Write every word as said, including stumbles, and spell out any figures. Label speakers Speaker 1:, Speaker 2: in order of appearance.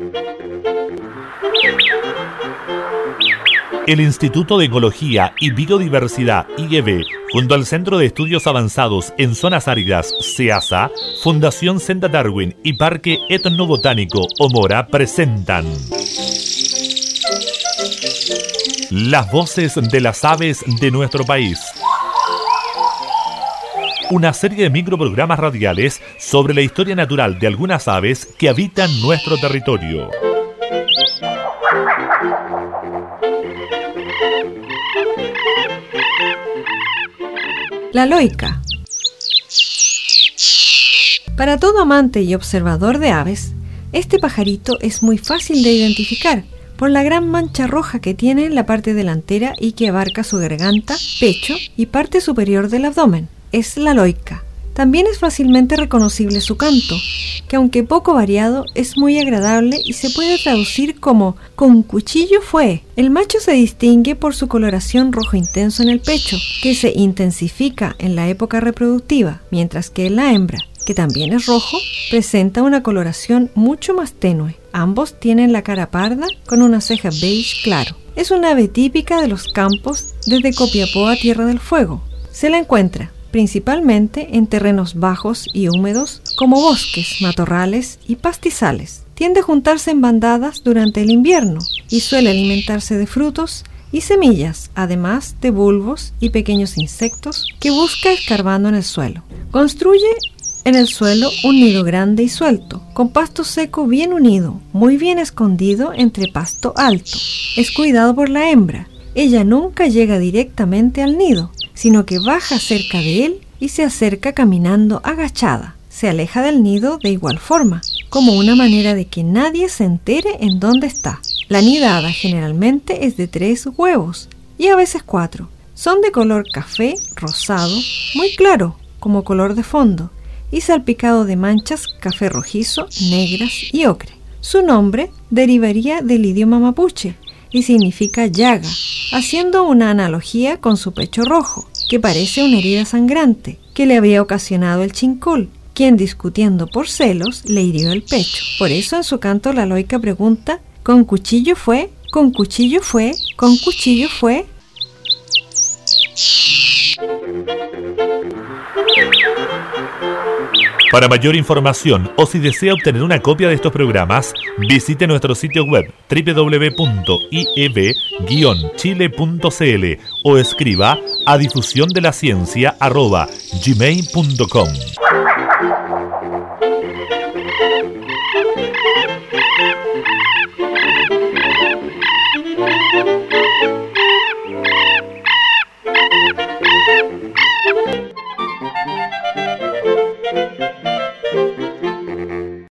Speaker 1: El Instituto de Ecología y Biodiversidad I E B, junto al Centro de Estudios Avanzados en Zonas Áridas SEASA, Fundación Senda Darwin y Parque Etnobotánico Omora presentan Las voces de las aves de nuestro país. Una serie de microprogramas radiales sobre la historia natural de algunas aves que habitan nuestro territorio.
Speaker 2: La loica. Para todo amante y observador de aves, este pajarito es muy fácil de identificar por la gran mancha roja que tiene en la parte delantera y que abarca su garganta, pecho y parte superior del abdomen. Es la loica. También es fácilmente reconocible su canto, que aunque poco variado, es muy agradable y se puede traducir como «con cuchillo fue». El macho se distingue por su coloración rojo intenso en el pecho, que se intensifica en la época reproductiva, mientras que la hembra, que también es rojo, presenta una coloración mucho más tenue. Ambos tienen la cara parda con una ceja beige claro. Es una ave típica de los campos desde Copiapó a Tierra del Fuego. Se la encuentra principalmente en terrenos bajos y húmedos como bosques, matorrales y pastizales. Tiende a juntarse en bandadas durante el invierno y suele alimentarse de frutos y semillas, además de bulbos y pequeños insectos que busca escarbando en el suelo. Construye en el suelo un nido grande y suelto, con pasto seco bien unido, muy bien escondido entre pasto alto. Es cuidado por la hembra. Ella nunca llega directamente al nido, sino que baja cerca de él y se acerca caminando agachada. Se aleja del nido de igual forma, como una manera de que nadie se entere en dónde está. La nidada generalmente es de tres huevos y a veces cuatro. Son de color café, rosado, muy claro, como color de fondo, y salpicado de manchas café rojizo, negras y ocre. Su nombre derivaría del idioma mapuche y significa llaga, haciendo una analogía con su pecho rojo, que parece una herida sangrante que le había ocasionado el chincol, quien discutiendo por celos le hirió el pecho. Por eso en su canto la loica pregunta: ¿con cuchillo fue? ¿Con cuchillo fue? ¿Con cuchillo fue?
Speaker 1: Para mayor información o si desea obtener una copia de estos programas, visite nuestro sitio web doble u doble u doble u punto i e b guion chile punto c l o escriba a difusión de la ciencia arroba gmail punto com.